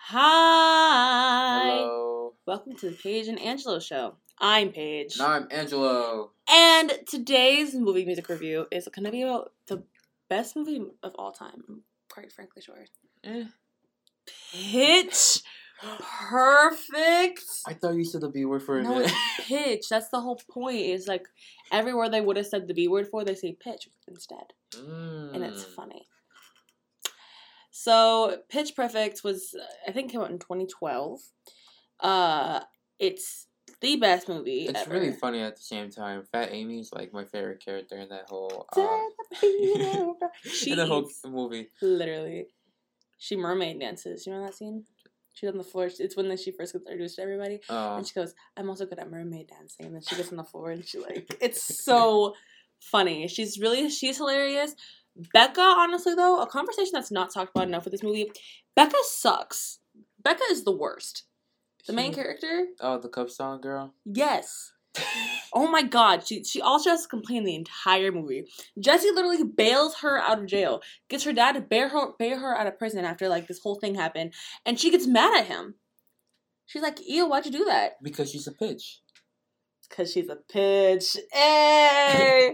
Hi. Hello. Welcome to the Paige and Angelo show. I'm Paige. And I'm Angelo. And today's movie music review is going to be about the best movie of all time. I'm quite frankly sure. Pitch Perfect. I thought you said the B word for a No, minute. it's pitch. That's the whole point. It's like everywhere they would have said the B word for, they say pitch instead. And it's funny. So, Pitch Perfect was, I think, came out in 2012. It's the best movie It's ever. really funny at the same time. Fat Amy's like my favorite character in that whole She in the whole is, movie. literally. She mermaid dances. You know that scene? She's on the floor. It's when she first gets introduced to everybody. And she goes, I'm also good at mermaid dancing. And then she gets on the floor and she it's so funny. She's hilarious. Becca, honestly, though, a conversation that's not talked about enough with this movie, Becca sucks. Becca is the worst. The main character? Oh, the Cup Song girl? Yes. Oh my god, she also has to complain the entire movie. Jesse literally bails her out of jail, gets her dad to bail her out of prison after, this whole thing happened, and she gets mad at him. She's like, ew, why'd you do that? Because she's a pitch. Because she's a pitch. Hey!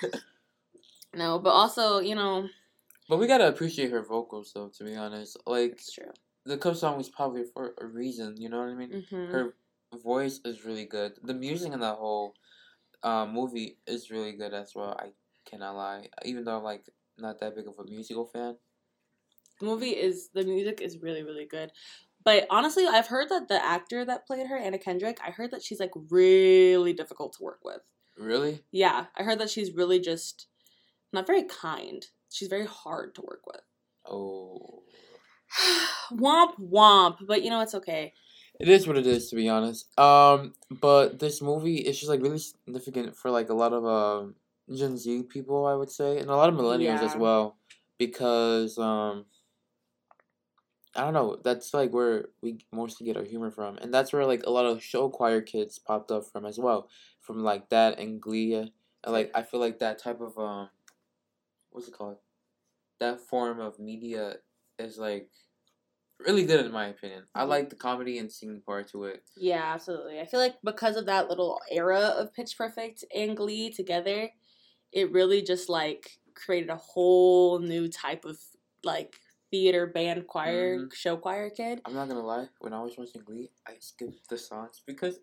No, but also, But we gotta appreciate her vocals, though, to be honest. It's true. The Cup Song was probably for a reason, you know what I mean? Mm-hmm. Her voice is really good. The music in that whole movie is really good as well. I cannot lie. Even though I'm, not that big of a musical fan. The music is really, really good. But honestly, I've heard that the actor that played her, Anna Kendrick, I heard that she's, really difficult to work with. Really? Yeah, I heard that she's really just not very kind. She's very hard to work with. Oh. Womp womp. But it's okay. It is what it is, to be honest. But this movie is just really significant for a lot of Gen Z people, I would say, and a lot of millennials as well, because I don't know, that's where we mostly get our humor from, and that's where a lot of show choir kids popped up from as well, from that and Glee, and I feel that type of what's it called? That form of media is really good in my opinion. I like the comedy and singing part to it. Yeah, absolutely. I feel like because of that little era of Pitch Perfect and Glee together, it really just created a whole new type of theater, band, choir, show choir kid. I'm not gonna lie, when I was watching Glee, I skipped the songs because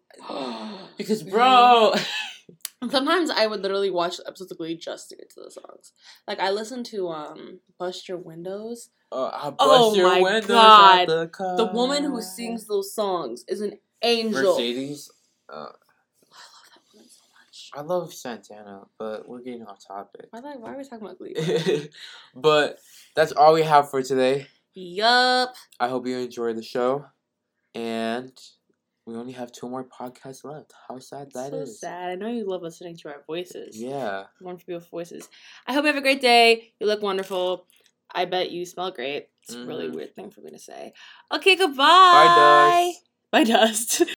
bro. Sometimes I would literally watch episodes of Glee just to get to the songs. I listened to Bust Your Windows. Oh my windows god! The woman who sings those songs is an angel. Mercedes. I love that woman so much. I love Santana, but we're getting off topic. Why are we talking about Glee? But that's all we have for today. Yup. I hope you enjoyed the show, and we only have 2 more podcasts left. How sad that is. So sad. I know you love listening to our voices. Yeah. Wonderful, beautiful voices. I hope you have a great day. You look wonderful. I bet you smell great. It's a really weird thing for me to say. Okay, goodbye. Bye, Dust. Bye, Dust.